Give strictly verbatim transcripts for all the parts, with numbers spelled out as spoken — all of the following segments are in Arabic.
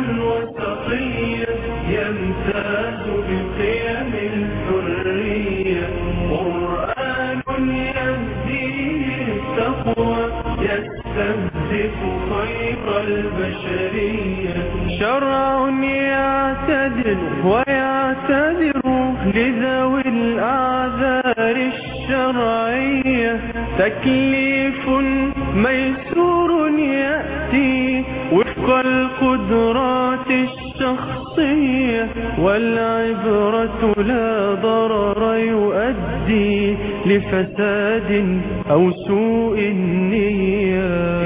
وسطية يمتاز بقيم الحرية، قرآن يهدي للتقوى يستهدف خير البشرية، شرع يعتدل ويعتذر لذوي الأعذار الشرعية، تكليف ميسور يأتي وفق القدرات الشخصية، والعبرة لا ضرر يؤدي لفساد أو سوء النية.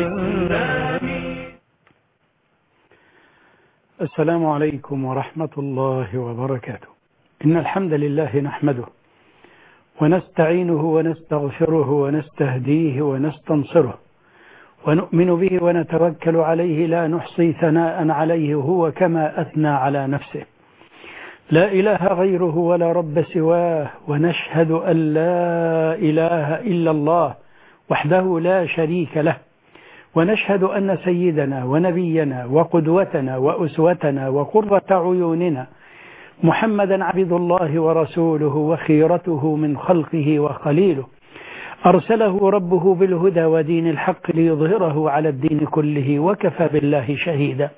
السلام عليكم ورحمة الله وبركاته. إن الحمد لله نحمده ونستعينه ونستغفره ونستهديه ونستنصره ونؤمن به ونتوكل عليه، لا نحصي ثناء عليه هو كما أثنى على نفسه. لا إله غيره ولا رب سواه، ونشهد أن لا إله إلا الله وحده لا شريك له، ونشهد أن سيدنا ونبينا وقدوتنا وأسوتنا وقرة عيوننا محمدا عبد الله ورسوله وخيرته من خلقه وخليله، أرسله ربه بالهدى ودين الحق ليظهره على الدين كله وكفى بالله شهيدا.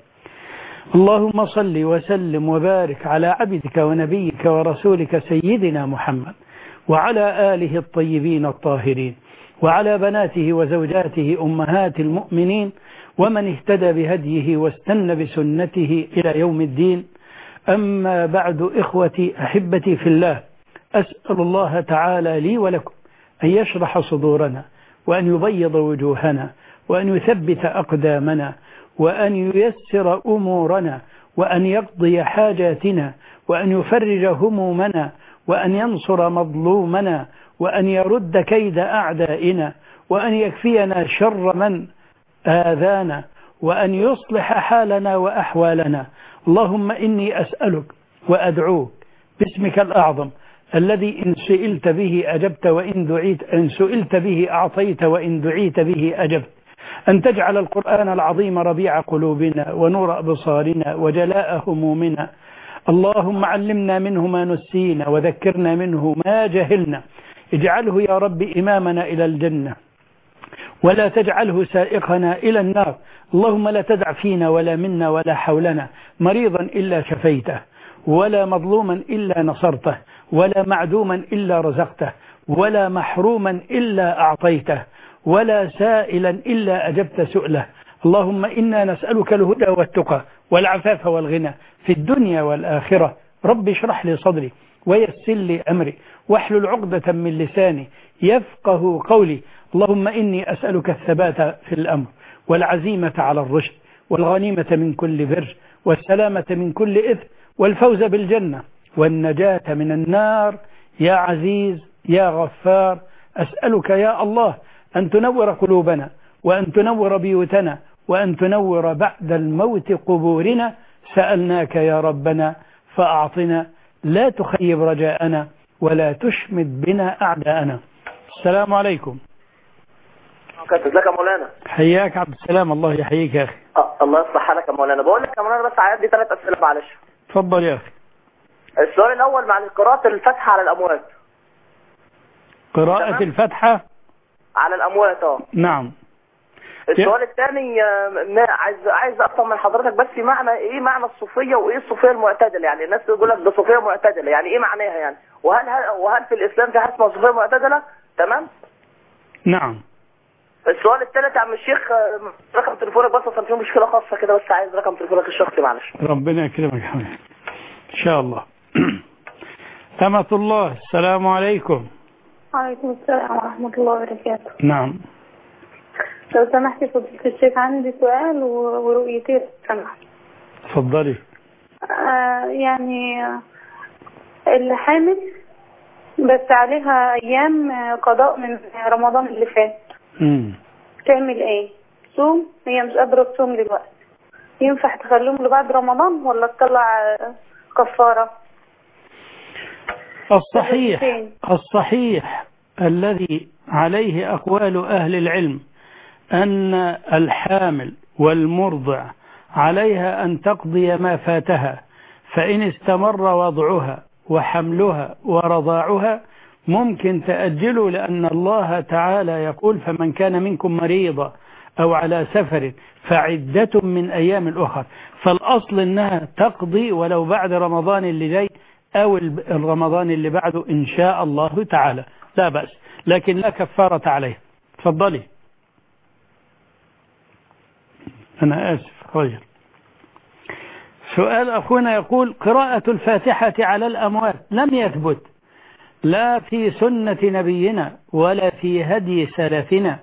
اللهم صل وسلم وبارك على عبدك ونبيك ورسولك سيدنا محمد وعلى آله الطيبين الطاهرين، وعلى بناته وزوجاته أمهات المؤمنين، ومن اهتدى بهديه واستنى بسنته إلى يوم الدين. أما بعد، إخوتي أحبتي في الله، أسأل الله تعالى لي ولكم أن يشرح صدورنا، وأن يبيض وجوهنا، وأن يثبت أقدامنا، وأن ييسر أمورنا، وأن يقضي حاجاتنا، وأن يفرج همومنا، وأن ينصر مظلومنا، وأن يرد كيد أعدائنا، وأن يكفينا شر من آذانا، وأن يصلح حالنا وأحوالنا. اللهم إني أسألك وأدعوك باسمك الأعظم الذي إن سئلت به أجبت، وإن دعيت إن سئلت به أعطيت، وإن دعيت به أجبت، أن تجعل القرآن العظيم ربيع قلوبنا ونور أبصارنا وجلاء همومنا. اللهم علمنا منه ما نسينا وذكرنا منه ما جهلنا. اجعله يا رب إمامنا إلى الجنة، ولا تجعله سائقنا إلى النار. اللهم لا تدع فينا ولا منا ولا حولنا مريضا إلا شفيته، ولا مظلوما إلا نصرته، ولا معدوما إلا رزقته، ولا محروما إلا أعطيته، ولا سائلا إلا أجبت سؤله. اللهم إنا نسألك الهدى والتقى والعفاف والغنى في الدنيا والآخرة. رب اشرح لي صدري ويسر لي أمري واحلل عقدة من لساني يفقه قولي. اللهم إني أسألك الثبات في الأمر، والعزيمة على الرشد، والغنيمة من كل بر، والسلامة من كل إثم، والفوز بالجنة، والنجاة من النار. يا عزيز يا غفار، أسألك يا الله أن تنور قلوبنا، وأن تنور بيوتنا، وأن تنور بعد الموت قبورنا. سألناك يا ربنا فأعطنا، لا تخيب رجاءنا، ولا تشمت بنا أعداءنا. السلام عليكم. ازيك يا مولانا؟ حياك عبد السلام، الله يحييك يا أخي. أه الله يصلح حالك يا مولانا. بقول لك يا مولانا بس عندي ثلاث أسئلة معلش. اتفضل يا أخي. السؤال الأول مع قراءة الفاتحة على الأموات. قراءة الفاتحة على الأموات اه نعم. السؤال الثاني عايز عايز افهم من حضرتك بس معنى ايه معنى الصوفيه وايه الصوفيه المعتدله؟ يعني الناس تقول لك ده صوفيه معتدله، يعني ايه معناها يعني؟ وهل وهل في الاسلام في حاجه اسمها صوفيه معتدله؟ تمام؟ نعم. السؤال الثالث يا عم الشيخ، رقم تليفونك بس عشان في مشكله خاصه كده، بس عايز رقم تليفونك الشخصي معلش. ربنا يكرمك يا حبيبي ان شاء الله. أمة الله، السلام عليكم. وعليكم السلام ورحمة الله وبركاته. نعم. لو سمحتي فضيلة الشيخ عندي سؤال ورؤيتين سمحت. اتفضلي. آه يعني اللي حامل بس عليها أيام قضاء من رمضان اللي فات. امم تعمل ايه؟ تصوم؟ هي مش قادرة تصوم دلوقتي. ينفع تخليهم لبعد رمضان ولا تطلع كفارة؟ الصحيح الصحيح الذي عليه أقوال أهل العلم أن الحامل والمرضع عليها أن تقضي ما فاتها، فإن استمر وضعها وحملها ورضاعها ممكن تأجله، لأن الله تعالى يقول فمن كان منكم مريضا أو على سفر فعدة من أيام الأخر. فالأصل أنها تقضي ولو بعد رمضان اللي جاي أو الرمضان اللي بعده إن شاء الله تعالى، لا بأس، لكن لا كفارة عليه. تفضلي. أنا آسف رجل. سؤال أخونا يقول قراءة الفاتحة على الأموات لم يثبت لا في سنة نبينا ولا في هدي سلفنا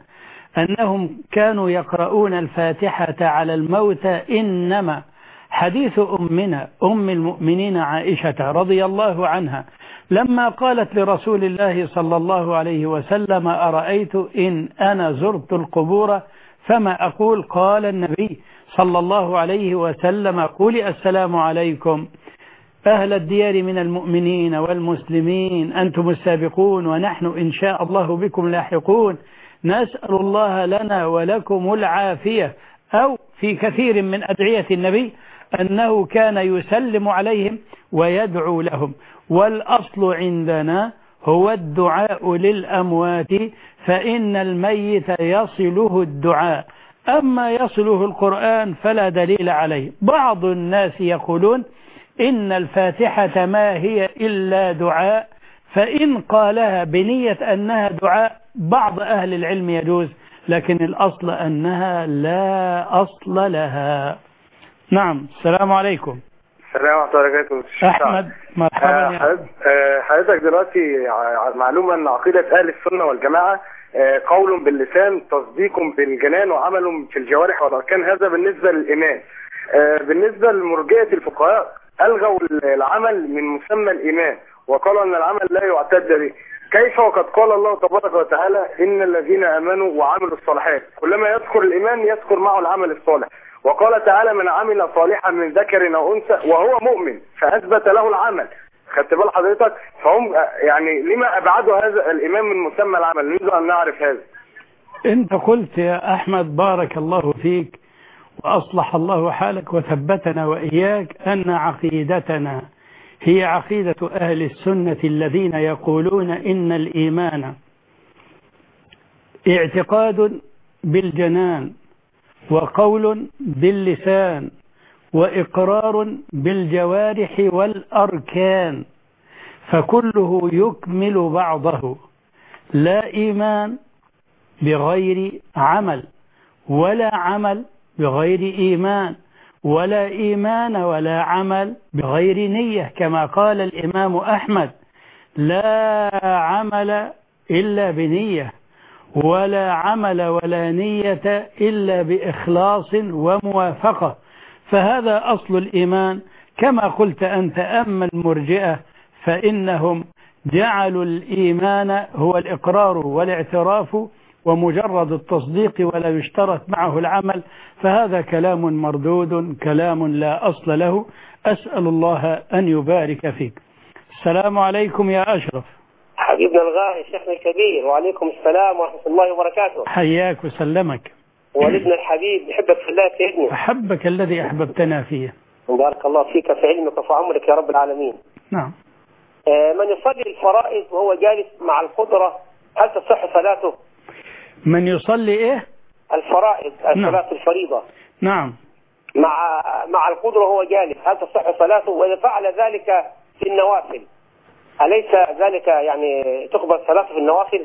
أنهم كانوا يقرؤون الفاتحة على الموتى، إنما حديث أمنا أم المؤمنين عائشة رضي الله عنها لما قالت لرسول الله صلى الله عليه وسلم أرأيت إن أنا زرت القبور فما أقول؟ قال النبي صلى الله عليه وسلم قولي السلام عليكم أهل الديار من المؤمنين والمسلمين، أنتم السابقون ونحن إن شاء الله بكم لاحقون، نسأل الله لنا ولكم العافية. أو في كثير من أدعية النبي أنه كان يسلم عليهم ويدعو لهم. والأصل عندنا هو الدعاء للأموات، فإن الميت يصله الدعاء، أما يصله القرآن فلا دليل عليه. بعض الناس يقولون إن الفاتحة ما هي إلا دعاء، فإن قالها بنية أنها دعاء بعض أهل العلم يجوز، لكن الأصل أنها لا أصل لها. نعم. السلام عليكم. السلام ورحمة الله وبركاته. أحمد مرحبا. يا حضرتك دلوقتي معلومة أن عقيدة أهل السنة والجماعة قول باللسان تصديق بالجنان وعمل في الجوارح والأركان، هذا بالنسبة للإيمان. بالنسبة لمرجئة الفقهاء ألغوا العمل من مسمى الإيمان وقالوا أن العمل لا يعتد به. كيف وقد قال الله تبارك وتعالى إن الذين آمنوا وعملوا الصالحات، كلما يذكر الإيمان يذكر معه العمل الصالح. وقال تعالى من عمل صالحا من ذكر أو أنثى وهو مؤمن فأثبت له العمل. خدت بال حضرتك؟ فهم يعني لما أبعدوا هذا الإيمان من مسمى العمل؟ نريد أن نعرف هذا. أنت قلت يا أحمد بارك الله فيك وأصلح الله حالك وثبتنا وإياك أن عقيدتنا هي عقيدة أهل السنة الذين يقولون إن الإيمان اعتقاد بالجنان وقول باللسان وإقرار بالجوارح والأركان، فكله يكمل بعضه، لا إيمان بغير عمل ولا عمل بغير إيمان ولا إيمان ولا عمل بغير نية، كما قال الإمام أحمد لا عمل إلا بنية ولا عمل ولا نية إلا بإخلاص وموافقة. فهذا أصل الإيمان كما قلت أنت. أما المرجئة فإنهم جعلوا الإيمان هو الإقرار والاعتراف ومجرد التصديق ولا يشترط معه العمل، فهذا كلام مردود، كلام لا أصل له. أسأل الله أن يبارك فيك. السلام عليكم يا أشرف. حبيبنا الغالي شيخنا الكبير. وعليكم السلام ورحمة الله وبركاته. حياك وسلمك. والدنا الحبيب بحبك في الله سيدنا. أحبك الذي أحببتنا فيه. بارك الله فيك في علمك وفي عمرك يا رب العالمين. نعم. آه من يصلي الفرائض وهو جالس مع القدرة هل تصح صلاته؟ من يصلي إيه؟ الفرائض، الصلاة نعم. الفريضة. نعم. مع مع القدرة وهو جالس هل تصح صلاته؟ وإذا فعل ذلك في النوافل أليس ذلك يعني تقبل صلاته في النوافل؟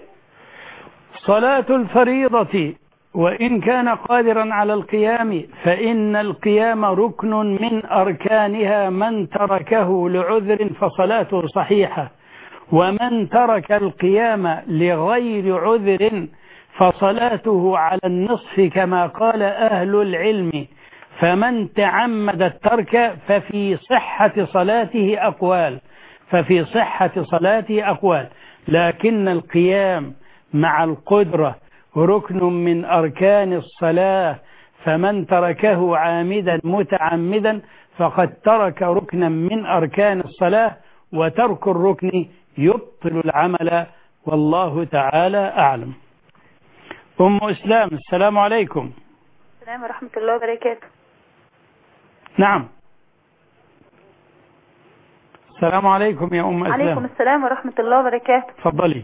صلاة الفريضة وإن كان قادرا على القيام فإن القيام ركن من أركانها، من تركه لعذر فصلاته صحيحة، ومن ترك القيام لغير عذر فصلاته على النصف كما قال أهل العلم. فمن تعمد الترك ففي صحة صلاته أقوال ففي صحة صلاته أقوال لكن القيام مع القدرة ركن من أركان الصلاة، فمن تركه عامدا متعمدا فقد ترك ركنا من أركان الصلاة، وترك الركن يبطل العمل، والله تعالى أعلم. أم إسلام. السلام عليكم. السلام ورحمة الله وبركاته. نعم. السلام عليكم يا أم أسلام. عليكم السلام ورحمة الله وبركاته. تفضلي.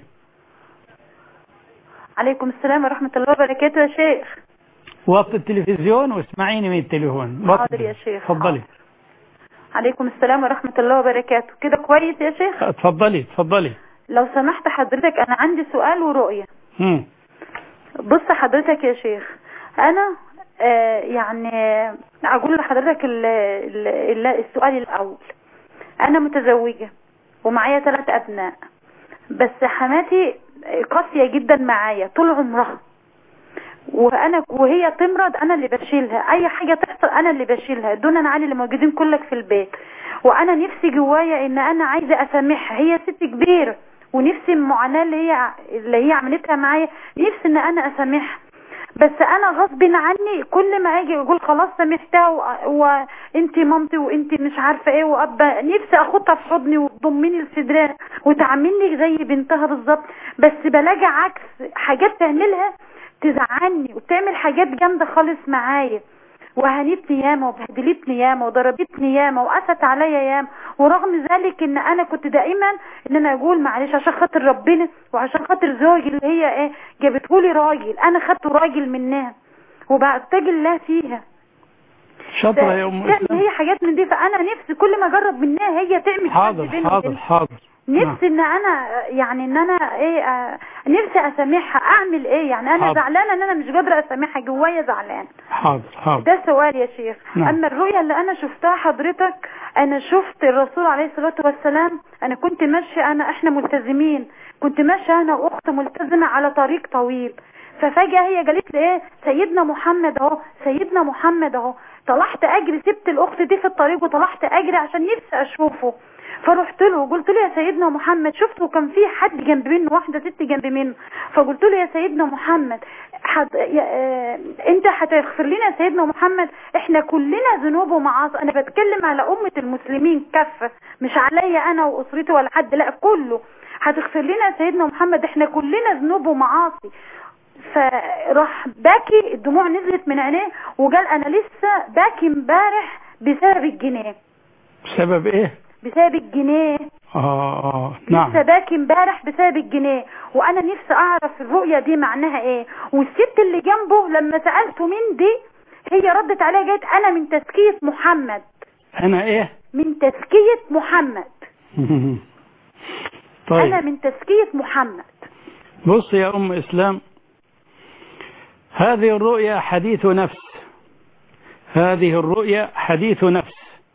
عليكم السلام ورحمة الله وبركاته يا شيخ. وقت التلفزيون واسمعيني من التليفون. حاضر يا شيخ. تفضلي. عليكم السلام ورحمة الله وبركاته. كده كويس يا شيخ؟ تفضلي تفضلي. لو سمحت حضرتك أنا عندي سؤال ورؤية. هم. بص حضرتك يا شيخ، أنا آه يعني أقول لحضرتك ال ال السؤال الأول. أنا متزوجة ومعايا ثلاث أبناء، بس حماتي قاسية جدا معايا طول عمرها، وانا وهي تمرض انا اللي بشيلها، اي حاجه تحصل انا اللي بشيلها دونا عن اللي موجودين كلك في البيت. وانا نفسي جوايا ان انا عايزه اسامحها، هي ست كبيره ونفسي المعاناه اللي هي اللي هي عملتها معايا نفسي ان انا اسامحها، بس انا غصب عني كل ما اجي اقول خلاص سامحتها وانت مامتي وانت مش عارفه ايه وابا، نفسي اخدها في حضني وتضمني لصدرها وتعاملني زي بنتها بالظبط، بس بلاقي عكس حاجات تعملها تزعلني وبتعمل حاجات جامده خالص معايا، وهنتني ياما وبهدلتني ياما وضربتني ياما وقست عليا ياما، ورغم ذلك ان انا كنت دائما ان انا اقول معلش عشان خاطر ربنا وعشان خاطر زوجي اللي هي ايه جابتهولي راجل، انا خدته راجل منها وبتجي الله فيها شاطره يا ام اسلام. هي حاجات من دي، فانا نفسي كل ما اجرب منها هي تعمل حاضر حاضر حاضر نفسي ان انا يعني ان انا ايه آه نفسي اسامحها، اعمل ايه يعني انا حاضر. زعلانه ان انا مش قادره اسامحها، جوايا زعلان. حاضر حاضر. ده سؤال يا شيخ. نعم. اما الرؤيا اللي انا شفتها حضرتك، انا شفت الرسول عليه الصلاه والسلام، انا كنت ماشيه انا احنا ملتزمين، كنت ماشيه انا واخت ملتزمه على طريق طويل، ففجاه هي قالت لي ايه سيدنا محمد اهو سيدنا محمد اهو، طلعت اجري سبت الاخت دي في الطريق وطلعت اجري عشان نفسي اشوفه، فرحت له وقلت له يا سيدنا محمد، شفته كان في حد جنب منه واحده ست جنب منه، فقلت له يا سيدنا محمد حد... يا... اه... انت هتغفر لنا يا سيدنا محمد، احنا كلنا ذنوب ومعاصي، انا بتكلم على امه المسلمين كافه مش عليا انا واسرتي ولا حد، لا كله، هتغفر لنا يا سيدنا محمد احنا كلنا ذنوب ومعاصي. فراح باكي الدموع نزلت من عينيه وقال انا لسه باكي امبارح بسبب الجنيه. بسبب ايه؟ بسبب الجنيه. اه اه نعم. لسه باكي امبارح بسبب الجنيه، وانا نفسي اعرف الرؤيه دي معناها ايه. والست اللي جنبه لما سالته مين دي هي ردت عليها قالت انا من تزكيه محمد. انا ايه؟ من تزكيه محمد. طيب انا من تزكيه محمد. بص يا ام اسلام، هذه الرؤيا حديث نفس، هذه الرؤيا حديث نفس،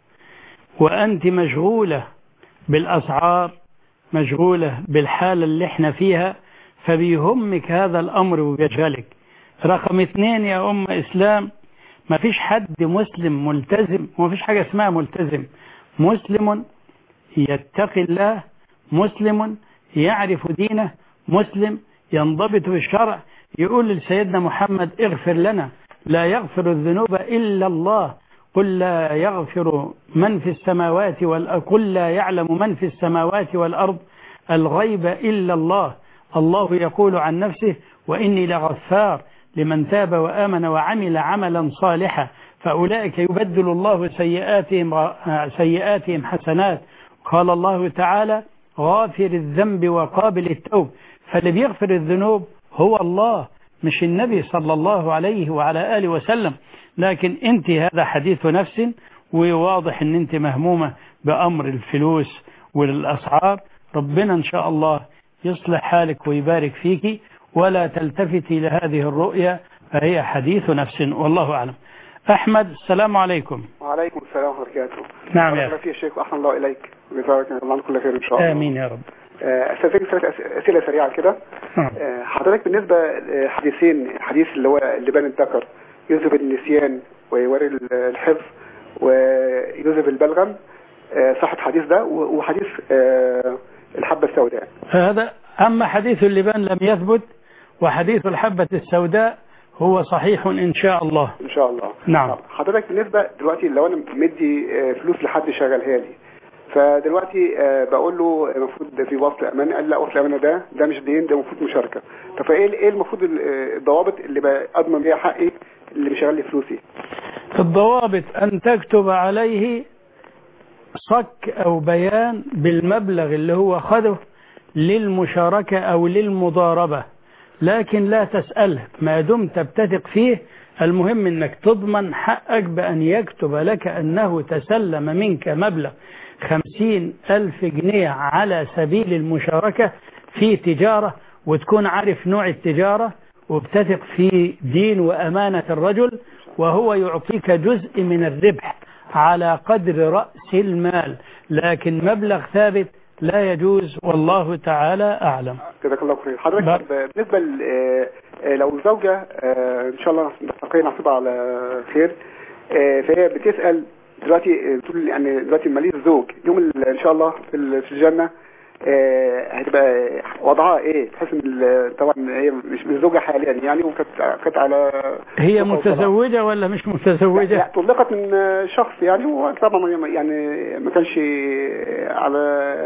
وأنت مشغولة بالأسعار، مشغولة بالحالة اللي احنا فيها، فبيهمك هذا الأمر وبيشغلك. رقم اثنين يا أم إسلام، ما فيش حد مسلم ملتزم، وما فيش حاجة اسمها ملتزم، مسلم يتقي الله، مسلم يعرف دينه، مسلم ينضبط بالشرع، يقول لسيدنا محمد اغفر لنا، لا يغفر الذنوب إلا الله، قل لا يغفر من في السماوات والأرض، قل لا يعلم من في السماوات والأرض الغيب إلا الله، الله يقول عن نفسه وإني لغفار لمن تاب وآمن وعمل عملا صالحا، فأولئك يبدل الله سيئاتهم, سيئاتهم حسنات. قال الله تعالى غافر الذنب وقابل التوب، فاللي بيغفر الذنوب هو الله مش النبي صلى الله عليه وعلى آله وسلم. لكن انت هذا حديث نفس، وواضح ان انت مهمومة بأمر الفلوس والأسعار، ربنا ان شاء الله يصلح حالك ويبارك فيك، ولا تلتفتي لهذه الرؤيا فهي حديث نفس، والله أعلم. أحمد السلام عليكم. وعليكم السلام ورحمة الله وبركاته. نعم يا أخي الشيخ وأحسن الله إليك وجزاك الله عن كل خير إن شاء الله. آمين يا رب. أستاذك ثلاث أسئلة سريعة كده. حضرتك بالنسبة حديثين، حديث اللي هو اللبان الذكر يذهب النسيان ويوري الحفظ ويذهب البلغم، صحة الحديث ده، وحديث الحبة السوداء. هذا أما حديث اللبان لم يثبت، وحديث الحبة السوداء هو صحيح إن شاء الله. إن شاء الله. نعم. حضرتك بالنسبة دلوقتي لو أنا مدي فلوس لحد شغلها لي، فدلوقتي بقول له المفروض في وصل أمان، قال لا وصل أمانة ده ده مش دين، ده المفروض مشاركة. طب فإيه إيه المفروض الضوابط اللي بأضمن بيها حقي اللي بيشغل لي فلوسي؟ الضوابط أن تكتب عليه صك أو بيان بالمبلغ اللي هو خده للمشاركة أو للمضاربة، لكن لا تسأله ما دمت بتثق فيه. المهم أنك تضمن حقك بأن يكتب لك أنه تسلم منك مبلغ خمسين ألف جنيه على سبيل المشاركة في تجارة، وتكون عارف نوع التجارة وبتثق في دين وأمانة الرجل، وهو يعطيك جزء من الربح على قدر رأس المال، لكن مبلغ ثابت لا يجوز، والله تعالى أعلم. جزاك الله خير. حضرتك بالنسبة لو زوجة إن شاء الله نستقي نصيبها على خير، فهي بتسأل دلوقتي بتقول يعني دلوقتي ماليش زوج، يوم إن شاء الله في الجنة هتبقى وضعها ايه؟ تحس ان طبعا هي مش متزوجه حاليا يعني، وكانت على هي متزوجه ولا مش متزوجه؟ لا طلقت من شخص يعني، وطبعا يعني ما كانش على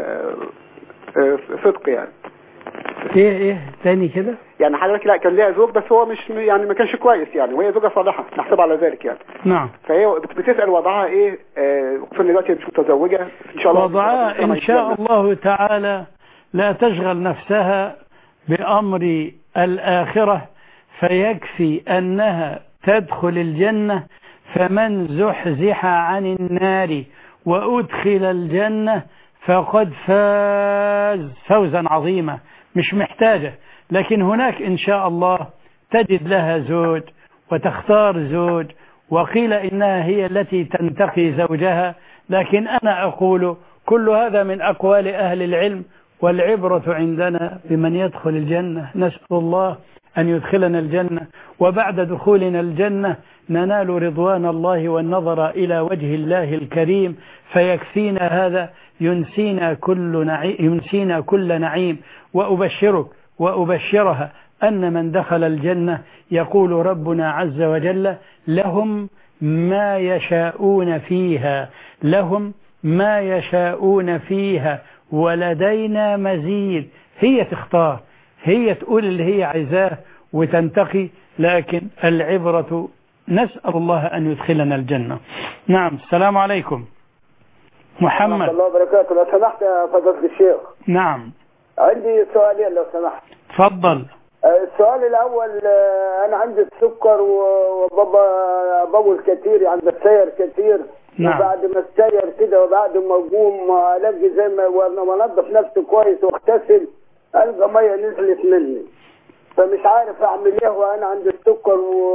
صدق يعني. ايه ايه تاني كده يعني حضرتك لا كان ليها زوج بس هو مش يعني ما كانش كويس يعني، وهي زوجة صالحة نحسب على ذلك يعني. نعم. فهي بتسأل وضعها ايه خصوصا دلوقتي مش متزوجة ان شاء الله. وضعها ان شاء الله تعالى لا تشغل نفسها بأمر الآخرة، فيكفي أنها تدخل الجنة، فمن زحزح عن النار وأدخل الجنة فقد فاز فوزا عظيما. مش محتاجة، لكن هناك إن شاء الله تجد لها زوج وتختار زوج، وقيل إنها هي التي تنتقي زوجها، لكن أنا أقول كل هذا من أقوال أهل العلم، والعبرة عندنا بمن يدخل الجنة. نسأل الله أن يدخلنا الجنة، وبعد دخولنا الجنة ننال رضوان الله والنظر إلى وجه الله الكريم، فيكفينا هذا ينسينا كل نعيم ينسينا كل نعيم. وأبشرك وأبشرها أن من دخل الجنة يقول ربنا عز وجل لهم ما يشاءون فيها، لهم ما يشاءون فيها ولدينا مزيد. هي تختار، هي تقول اللي هي عايزاه وتنتقي، لكن العبرة نسأل الله أن يدخلنا الجنة. نعم. السلام عليكم محمد. ورحمة الله وبركاته. لو سمحت يا فضيلة الشيخ. نعم. عندي سؤالين لو سمحت. تفضل. السؤال الأول، أنا عندي السكر وبابا بول كتير، يعني بتسير كتير. نعم. وبعد ما استير كده وبعد ما اقوم الاقي زي ما وانضف نفسي كويس واغتسل القى ميه نزلت مني، فمش عارف اعمل ايه وانا عندي السكر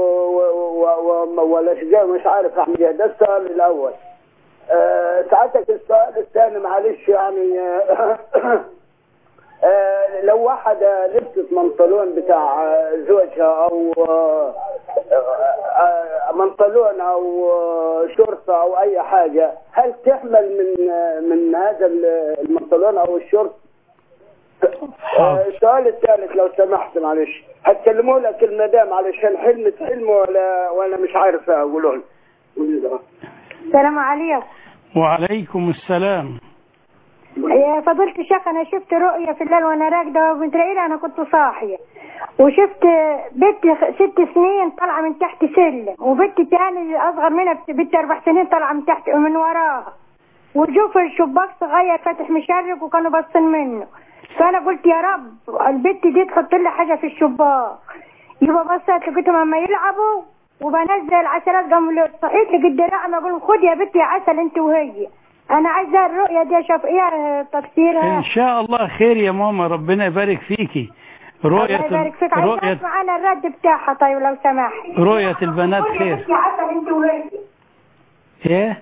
والاشجار، مش عارف اعمل ايه. ده السؤال الاول. أه ساعتك السؤال الثاني معلش يعني أه لو واحدة لبست منطلون بتاع زوجها او منطلون او شرطة او اي حاجة، هل تحمل من من هذا المنطلون او الشرط؟ السؤال الثالث لو سمحت معلش، هتكلموا لك المدام علشان حلمة حلم ولا ولا مش عارف اقولون. السلام عليكم. وعليكم السلام. يا فضيلة الشيخ، انا شفت رؤية في الليل وانا راكده وبنت ليلى، انا كنت صاحية وشفت بنت ست سنين طالعة من تحت سلم، وبنت تاني اصغر منها بنت اربع سنين طالعة من تحت من وراها، وشوف الشباك صغير فاتح مشرق وكانوا باصين منه. فانا قلت يا رب البنت دي تحط لي حاجة في الشباك. يبقى بصيت لقيتهم اما يلعبوا وبنزل عسلات، قاموا صحيت لقيت دراعنا اقول خد يا بنتي عسل انت وهي. انا عايزه الرؤيه دي اشوف ايه تفسيرها. ان شاء الله خير يا ماما، ربنا يبارك فيكي. رؤيه الله يبارك فيك. رؤيه معانا الرد بتاعها طيب لو سمحت. رؤيه البنات خير. خد يا عسل انت وهي. ايه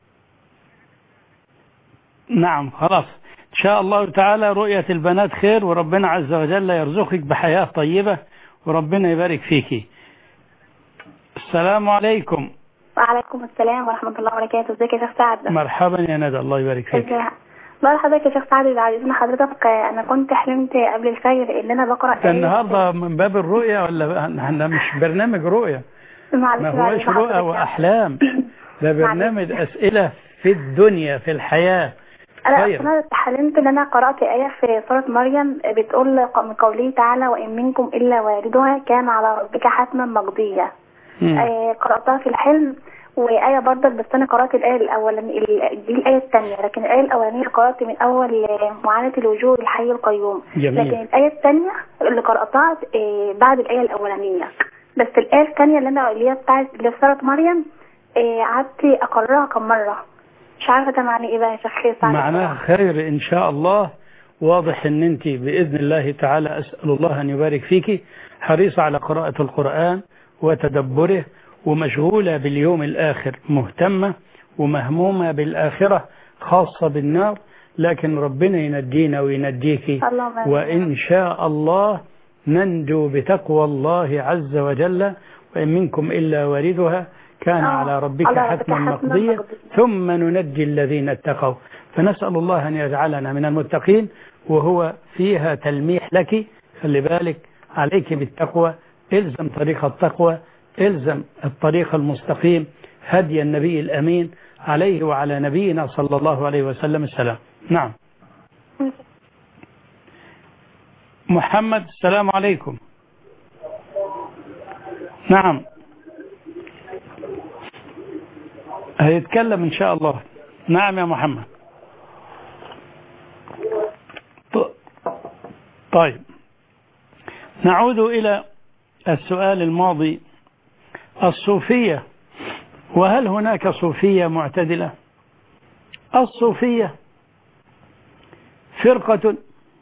نعم خلاص ان شاء الله تعالى رؤيه البنات خير، وربنا عز وجل يرزقك بحياه طيبه، وربنا يبارك فيكي. السلام عليكم. وعليكم السلام ورحمة الله وبركاته. ازيك يا شيخ سعد؟ مرحبا يا ندى، الله يبارك فيك. بقى حضرتك يا شيخ سعد، بعد اذن حضرتك انا كنت حلمت قبل الفجر ان انا بقرا ايه النهارده من باب الرؤيا ولا احنا مش برنامج رؤيا؟ ما هوش رؤى واحلام، ده برنامج اسئله في الدنيا في الحياه. انا انا حلمت ان انا قرات ايه في سوره مريم بتقول من قوله تعالى وان منكم الا واردها كان على ربك حتما مقضيا. آه قراتها في الحلم، وآية برضك، بس أنا قرأت الآية الأولانية، دي الآية الثانية، لكن الآية الأولانية قرأت من أول معاناة الوجوه الحي القيوم. جميل. لكن الآية الثانية اللي قرأتها بعد الآية الأولانية، بس الآية الثانية اللي أنا اللي هي بتاعت اللي في سورة مريم قعدت أقرأها كم مرة، مش عارفة ده معنى إيه بقى يا شيخ؟ معناها خير إن شاء الله. واضح أن أنت بإذن الله تعالى، أسأل الله أن يبارك فيك، حريصة على قراءة القرآن وتدبره، ومشغولة باليوم الآخر، مهتمة ومهمومة بالآخرة، خاصة بالنار، لكن ربنا ينجينا وينجيك، وإن شاء الله ننجو بتقوى الله عز وجل، وإن منكم إلا واردها كان على ربك حتما مقضيا ثم ننجي الذين اتقوا. فنسأل الله أن يجعلنا من المتقين، وهو فيها تلميح لك، خلي بالك عليك بالتقوى، الزم طريق التقوى، الزم الطريق المستقيم، هدي النبي الأمين عليه وعلى نبينا صلى الله عليه وسلم السلام. نعم محمد، السلام عليكم. نعم هيتكلم إن شاء الله. نعم يا محمد. طيب نعود إلى السؤال الماضي، الصوفية، وهل هناك صوفية معتدلة؟ الصوفية فرقة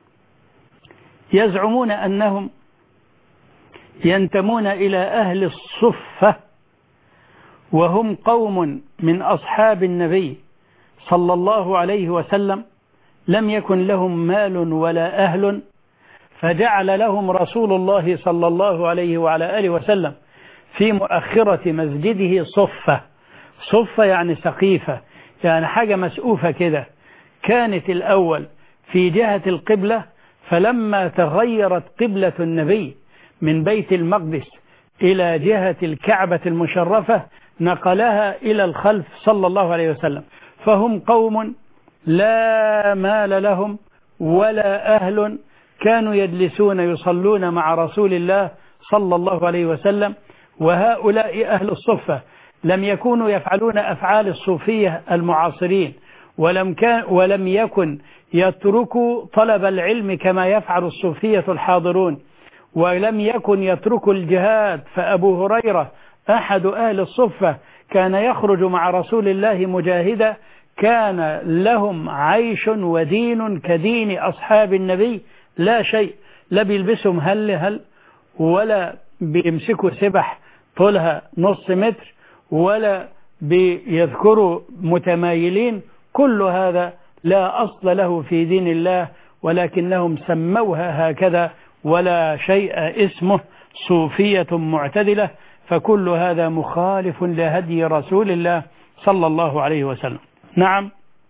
يزعمون أنهم ينتمون إلى أهل الصفة، وهم قوم من أصحاب النبي صلى الله عليه وسلم لم يكن لهم مال ولا أهل، فجعل لهم رسول الله صلى الله عليه وعلى آله وسلم في مؤخرة مسجده صفة. صفة يعني سقيفة، يعني حاجة مسؤوفة كده، كانت الأول في جهة القبلة، فلما تغيرت قبلة النبي من بيت المقدس إلى جهة الكعبة المشرفة نقلها إلى الخلف صلى الله عليه وسلم، فهم قوم لا مال لهم ولا أهل، كانوا يجلسون يصلون مع رسول الله صلى الله عليه وسلم. وهؤلاء أهل الصفة لم يكونوا يفعلون أفعال الصوفية المعاصرين، ولم, كان ولم يكن يتركوا طلب العلم كما يفعل الصوفية الحاضرون، ولم يكن يتركوا الجهاد. فأبو هريرة أحد أهل الصفة كان يخرج مع رسول الله مجاهدا، كان لهم عيش ودين كدين أصحاب النبي، لا شيء، لا بيلبسهم هل هل ولا بيمسكوا سبح طولها نص متر ولا بيذكروا متمايلين، كل هذا لا أصل له في دين الله، ولكنهم سموها هكذا، ولا شيء اسمه صوفية معتدلة، فكل هذا مخالف لهدي رسول الله صلى الله عليه وسلم. نعم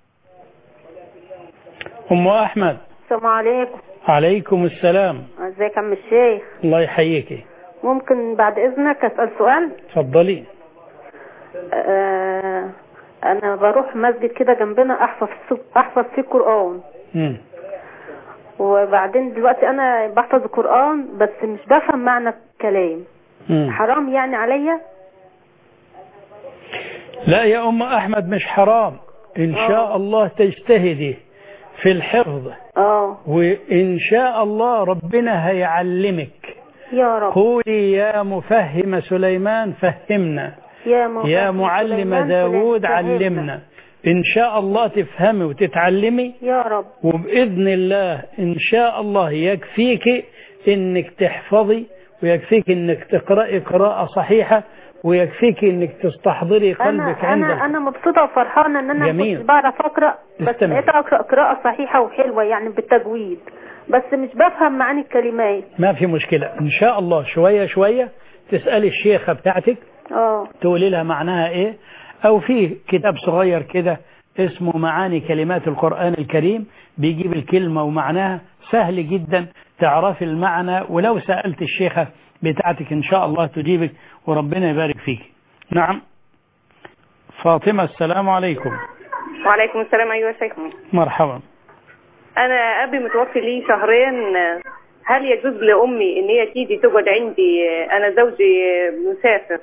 أم أحمد. السلام عليكم. عليكم السلام. ازيك يا عم الشيخ؟ الله يحييك. ممكن بعد إذنك أسأل سؤال؟ تفضلي. آه أنا بروح مسجد كده جنبنا أحفظ أحفظ فيه القرآن. مم. وبعدين دلوقتي أنا بحفظ القرآن بس مش بفهم معنى الكلام. مم. حرام يعني عليا؟ لا يا أم أحمد مش حرام، إن أوه. شاء الله تجتهدي في الحفظ، اه وإن شاء الله ربنا هيعلمك. يا رب. قولي يا مفهم سليمان فهمنا، يا, يا معلم داود علمنا. إن شاء الله تفهمي وتتعلمي يا رب، وبإذن الله إن شاء الله يكفيك إنك تحفظي، ويكفيك إنك تقرأي قراءة صحيحة، ويكفيك إنك تستحضري قلبك أنا عندك. أنا أنا مبسوطة وفرحانة إن أنا جميل. كنت بعرف أقرأ، بس بقيت أقرأ قراءة صحيحة وحلوة يعني بالتجويد، بس مش بفهم معاني الكلمات. ما في مشكلة، إن شاء الله شوية شوية تسألي الشيخة بتاعتك اه تقولي لها معناها إيه، أو في كتاب صغير كده اسمه معاني كلمات القرآن الكريم، بيجيب الكلمة ومعناها، سهل جدا تعرفي المعنى، ولو سألت الشيخة بتاعتك إن شاء الله تجيبك وربنا يبارك فيك. نعم فاطمة، السلام عليكم. وعليكم السلام. أيها الشيخ مرحبا. أنا أبي متوفي لي شهرين، هل يجوز لأمي إن هي تيجي تقعد عندي؟ أنا زوجي مسافر،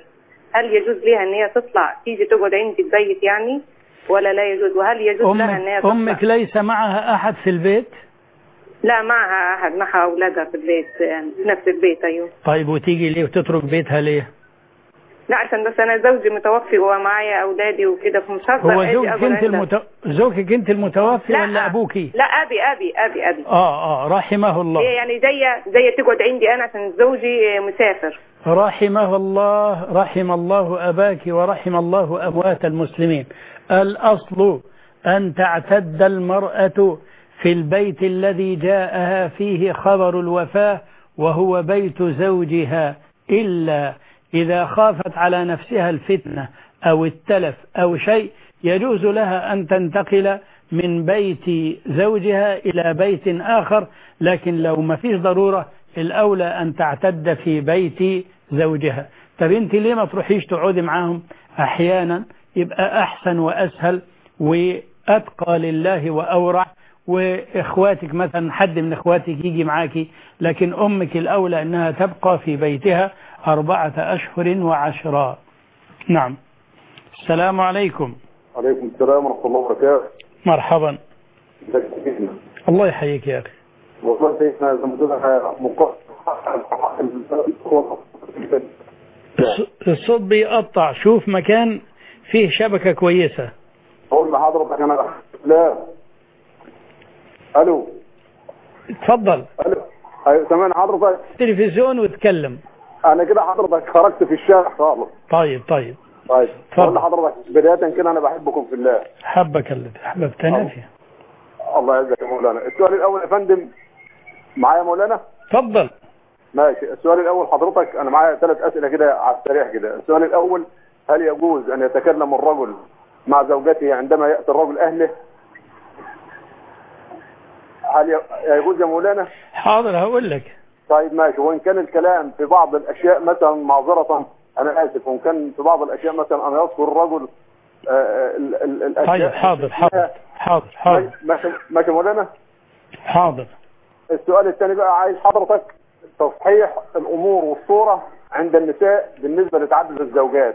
هل يجوز لها ان هي تطلع تيجي تقعد عندي البيت يعني ولا لا يجوز؟ وهل يجوز لها ان هي تطلع؟ أمك ليس معها أحد في البيت؟ لا معها أحد، معها أولادها في البيت يعني في نفس البيت. أيوه. طيب وتيجي ليه وتترك بيتها ليه؟ لا عشان بس أنا زوجي متوفي ومعايا أولادي وكده فمش هقدر. هو زوجك أنت المتو... زوجك أنت المتوفي لا ولا أبوكي؟ لا أبي أبي أبي أبي آه آه رحمه الله. هي يعني زي زي تقعد عندي أنا عشان زوجي مسافر. رحمه الله، رحم الله أباك ورحم الله أموات المسلمين. الأصل أن تعتد المرأة في البيت الذي جاءها فيه خبر الوفاة وهو بيت زوجها، إلا إذا خافت على نفسها الفتنة أو التلف أو شيء يجوز لها أن تنتقل من بيت زوجها إلى بيت آخر، لكن لو ما فيش ضرورة الأولى أن تعتد في بيت زوجها. طب أنت ليه ما تروحيش تقعدي معاهم أحيانا؟ يبقى أحسن وأسهل وأتقى لله وأورع، وإخواتك مثلا حد من إخواتك يجي معاكي، لكن أمك الأولى أنها تبقى في بيتها أربعة أشهر وعشرا. نعم. السلام عليكم. عليكم السلام ورحمة الله وبركاته. مرحبا. الله يحييك يا أخي. والله سيدنا زمدنا مقصر. الصوت بيقطع، شوف مكان فيه شبكة كويسة. أقول لحضرتك أنا لا ألو اتفضل. ألو أيوة سامعني حضرتك؟ تلفزيون واتكلم. أنا كده حضرتك خرجت في الشارع خالص. طيب طيب طيب أقول لحضرتك بداية كده أنا بحبكم في الله. حبك الذي أحببتنا فيه. الله يعزك يا مولانا. السؤال الأول يا فندم معايا مولانا؟ اتفضل. ماشي. السؤال الأول حضرتك أنا معايا ثلاث أسئلة كده على السريع كده. السؤال الأول، هل يجوز أن يتكلم الرجل مع زوجته عندما يأتي الرجل أهله؟ هل يجوز يا مولانا؟ حاضر هقول لك. طيب ماشي. وإن كان الكلام في بعض الأشياء مثلا معذرة أنا آسف، وإن كان في بعض الأشياء مثلا أن يذكر الرجل آه الأشياء. طيب حاضر حاضر حاضر حاضر ماشي ماشي مولانا. حاضر. السؤال الثاني بقى، عايز حضرتك تصحيح الأمور والصورة عند النساء بالنسبة لتعدد الزوجات.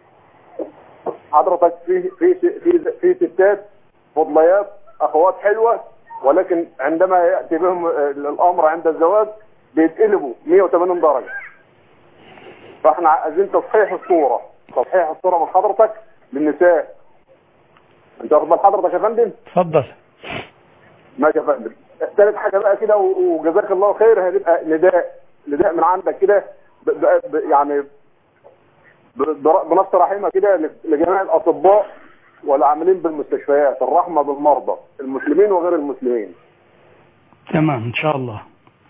حضرتك في في في في ستات فضليات أخوات حلوة، ولكن عندما يأتي بهم الأمر عند الزواج بيتقلبوا مية وثمانين درجة. فاحنا عايزين تصحيح الصورة، تصحيح الصورة من حضرتك للنساء. انت واخد بال حضرتك يا فندم؟ اتفضل. ماشي يا فندم. ثالث حاجة بقى كده وجزاك الله خير، هتبقى نداء نداء من عندك كده يعني بنفس رحيمة كده لجميع الأطباء والعاملين بالمستشفيات، الرحمة بالمرضى المسلمين وغير المسلمين. تمام إن شاء الله.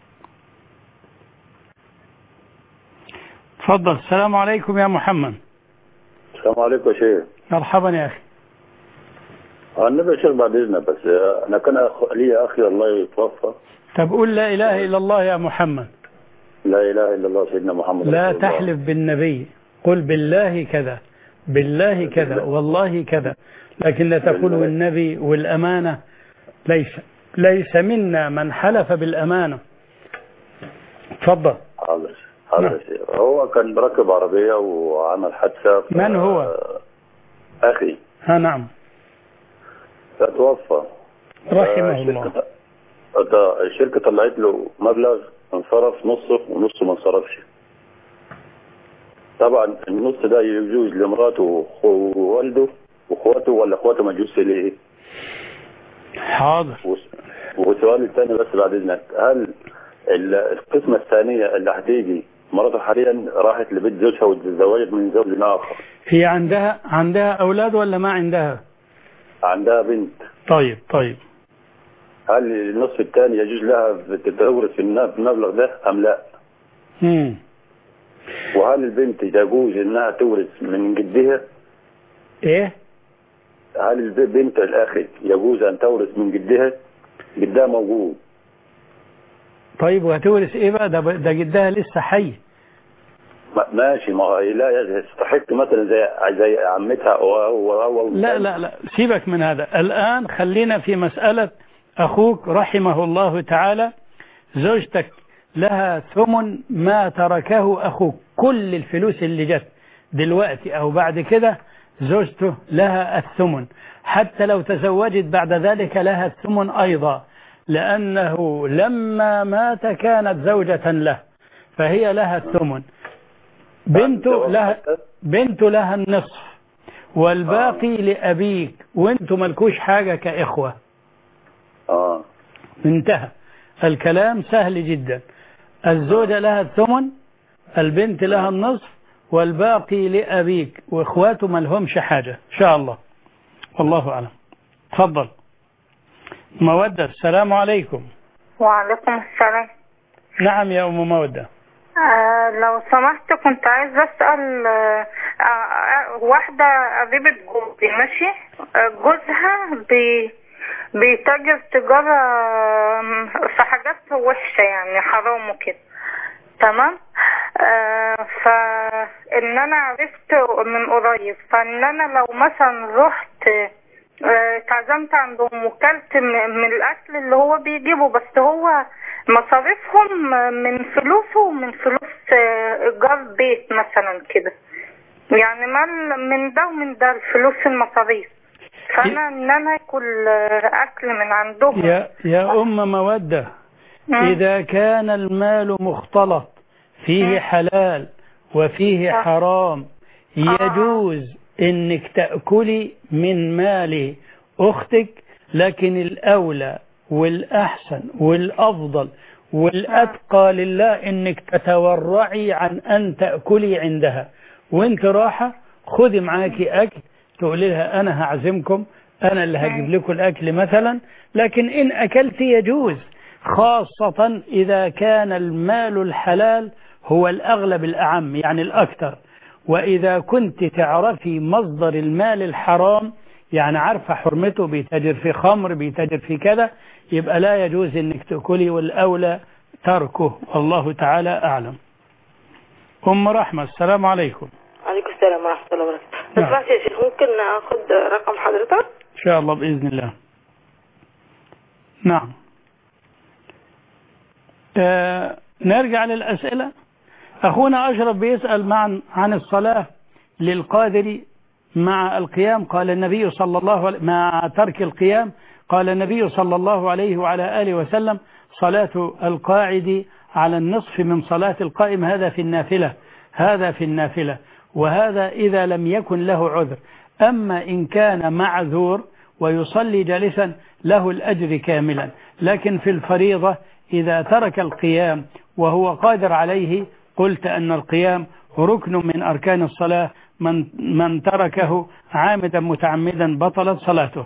تفضل. السلام عليكم يا محمد. السلام عليكم يا شيخ. مرحبا يا أخي. النبي يا شيخ بعد إذنك، بس أنا كان أخ... لي أخي الله يتوفى. طب قول لا إله إلا الله يا محمد. لا إله إلا الله سيدنا محمد. لا تحلف بالنبي، قل بالله كذا بالله كذا والله كذا، لكن لا تقول النبي والأمانة. ليس ليس منا من حلف بالأمانة. تفضل. حاضر حاضر. هو كان راكب عربية وعمل حادثة. من هو؟ أخي. ها نعم. فتوفى رحمه الله. الشركة طلعت له مبلغ، انصرف نصه ونصه ما انصرفش. طبعا النص ده يجوز لمراته ووالده واخواته، ولا اخواته ما يجوزش ليه؟ حاضر. والسؤال الثاني بس بعد اذنك، هل القسمة الثانية اللي هتيجي مراته حاليا راحت لبيت زوجها وتزوجت من زوج آخر؟ هي عندها عندها أولاد ولا ما عندها؟ عندها بنت. طيب طيب. هل النصف الثاني يجوز لها تتورث في المبلغ ده أم لا؟ امم وهل البنت يجوز انها تورث من جدها؟ ايه؟ هل البنت الاخت يجوز ان تورث من جدها؟ جدها موجود. طيب وهتورث ايه بقى؟ ده ده جدها لسه حي. ماشي. ما لا يستحق مثلا زي زي عمتها او او لا لا لا سيبك من هذا الان. خلينا في مسألة اخوك رحمه الله تعالى. زوجتك لها ثمن ما تركه أخوك، كل الفلوس اللي جت دلوقتي أو بعد كده زوجته لها الثمن، حتى لو تزوجت بعد ذلك لها الثمن أيضا، لأنه لما مات كانت زوجة له فهي لها الثمن. بنته لها, بنته لها النصف والباقي لأبيك، وانتم ملكوش حاجة كإخوة. آه. انتهى الكلام، سهل جدا. الزوجة لها الثمن، البنت لها النصف، والباقي لأبيك، وإخواته ما لهمش حاجة إن شاء الله. والله أعلم. تفضل. مودة. السلام عليكم. وعليكم السلام. نعم يا أم مودة. آه لو سمحت كنت عايز أسأل آه آه واحدة قريبة جوزي ماشي، آه جوزها بي بيتاجر تجارة في حاجات وحشة يعني حرام وكده، تمام. آه فإن أنا عرفت من قريب، فإن أنا لو مثلا رحت اتعزمت عندهم وكلت من الأكل اللي هو بيجيبه، بس هو مصاريفهم من فلوسه ومن فلوس إيجار بيت مثلا كده، يعني مال من ده ومن ده الفلوس المصاريف، فأنا إن أنا أكل أكل من عندهم. يا, يا أم مودة، إذا كان المال مختلط فيه حلال وفيه حرام يجوز إنك تأكلي من مال أختك، لكن الأولى والأحسن والأفضل والأتقى لله إنك تتورعي عن أن تأكلي عندها، وانت راحة خذي معاكي أكل تقولي لها أنا هعزمكم، أنا اللي هجيب لكم الأكل مثلا، لكن إن أكلت يجوز، خاصة إذا كان المال الحلال هو الأغلب الأعم يعني الأكثر. وإذا كنت تعرفي مصدر المال الحرام، يعني عارفة حرمته، بيتاجر في خمر، بيتاجر في كذا، يبقى لا يجوز إنك تأكلي، والأولى تركه، والله تعالى أعلم. أم رحمة. السلام عليكم. عليكم السلام ورحمة الله وبركاته. لو سمحت يا شيخ ممكن أخذ رقم حضرتك؟ إن شاء الله بإذن الله. نعم. آه نرجع للأسئلة. أخونا أشرف بيسأل معا عن الصلاة للقادر مع القيام، قال النبي صلى الله عليه مع ترك القيام، قال النبي صلى الله عليه وعلى آله وسلم: صلاة القاعد على النصف من صلاة القائم، هذا في النافلة، هذا في النافلة، وهذا إذا لم يكن له عذر. أما إن كان معذور ويصلي جالسا له الأجر كاملا، لكن في الفريضة إذا ترك القيام وهو قادر عليه، قلت أن القيام ركن من أركان الصلاة، من, من تركه عامدا متعمدا بطلت صلاته.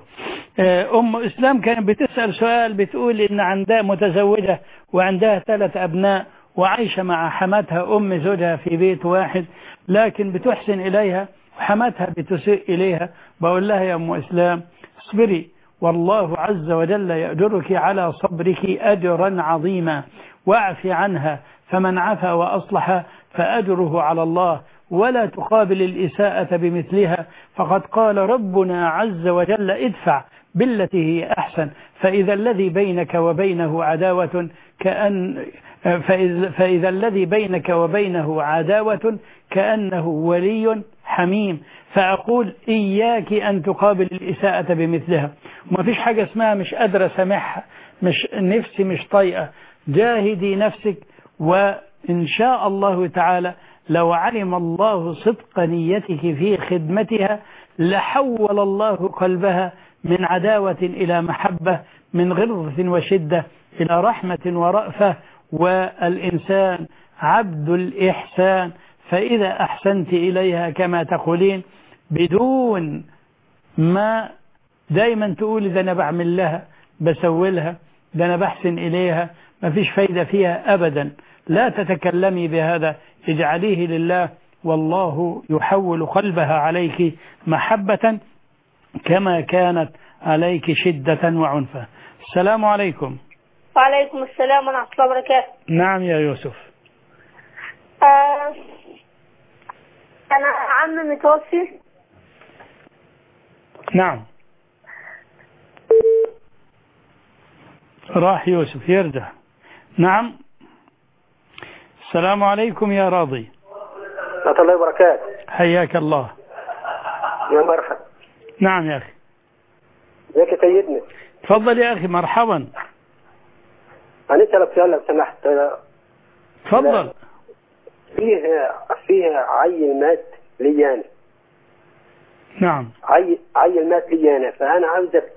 أم إسلام كانت بتسأل سؤال، بتقول إن عندها متزوجة وعندها ثلاث أبناء وعايشة مع حماتها أم زوجها في بيت واحد، لكن بتحسن إليها وحماتها بتسيء إليها. بقول لها يا أم إسلام اصبري، والله عز وجل يأجرك على صبرك أجرا عظيما، واعف عنها، فمن عفا وأصلح فأجره على الله، ولا تقابل الإساءة بمثلها، فقد قال ربنا عز وجل: ادفع بالتي هي أحسن، فإذا الذي بينك وبينه عداوة كأن فإذا, فإذا الذي بينك وبينه عداوة كأنه ولي حميم. فأقول إياك أن تقابل الإساءة بمثلها، وما فيش حاجة اسمها مش قادرة سامحها، مش نفسي مش طايقة، جاهدي نفسك، وإن شاء الله تعالى لو علم الله صدق نيتك في خدمتها لحول الله قلبها من عداوة إلى محبة، من غلظة وشدة إلى رحمة ورأفة. والإنسان عبد الإحسان، فإذا أحسنت إليها كما تقولين بدون ما دايما تقول ده أنا بعمل لها بسوي لها، ده أنا بحسن إليها، ما فيش فايدة فيها أبدا. لا تتكلمي بهذا، اجعليه لله، والله يحول قلبها عليك محبة كما كانت عليك شدة وعنفا. السلام عليكم. وعليكم السلام ورحمة الله وبركاته. نعم يا يوسف. آه أنا عم متوفي. نعم. راح يوسف يرجع. نعم. السلام عليكم يا راضي. ورحمة الله وبركاته. حياك الله. يا مرحبا. نعم يا أخي. ازيك يا سيدنا؟ تفضل يا أخي. مرحبا. هنسألك سؤال لو سمحت. تفضل. فيه فيه عيل مات لي أنا. نعم. عيل عيل مات لي أنا، فأنا عاوزك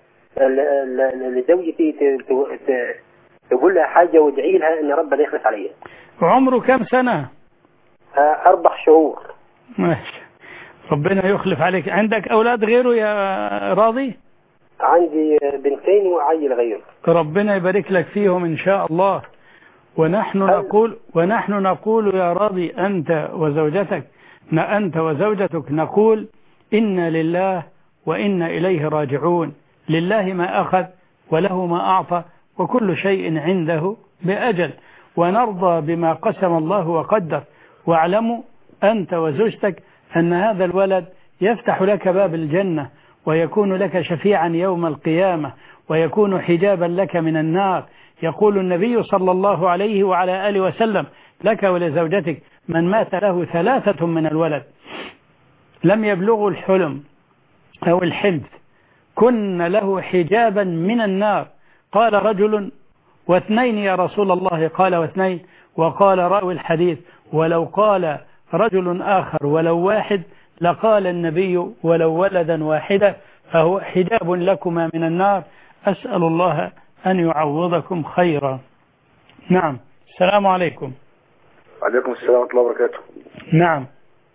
لزوجتي تقول لها حاجة وادعي لها إن ربنا يخلص عليها. عمره كم سنة؟ أربع شهور. ماشي. ربنا يخلف عليك. عندك أولاد غيره يا راضي؟ عندي بنتين وعيل غيره. ربنا يبارك لك فيهم إن شاء الله. ونحن نقول ونحن نقول يا راضي أنت وزوجتك أنت وزوجتك نقول إنا لله وإنا إليه راجعون. لله ما أخذ وله ما أعطى وكل شيء عنده بأجل، ونرضى بما قسم الله وقدر. واعلموا أنت وزوجتك أن هذا الولد يفتح لك باب الجنة ويكون لك شفيعا يوم القيامة ويكون حجابا لك من النار. يقول النبي صلى الله عليه وعلى آله وسلم لك ولزوجتك: من مات له ثلاثة من الولد لم يبلغوا الحلم أو الحلم كن له حجابا من النار. قال رجل: واثنين يا رسول الله؟ قال: واثنين. وقال راوي الحديث: ولو قال رجل آخر ولو واحد لقال النبي: ولو ولدا واحدا، فهو حجاب لكما من النار. أسأل الله أن يعوضكم خيرا. نعم. السلام عليكم. وعليكم السلام ورحمة الله وبركاته. نعم.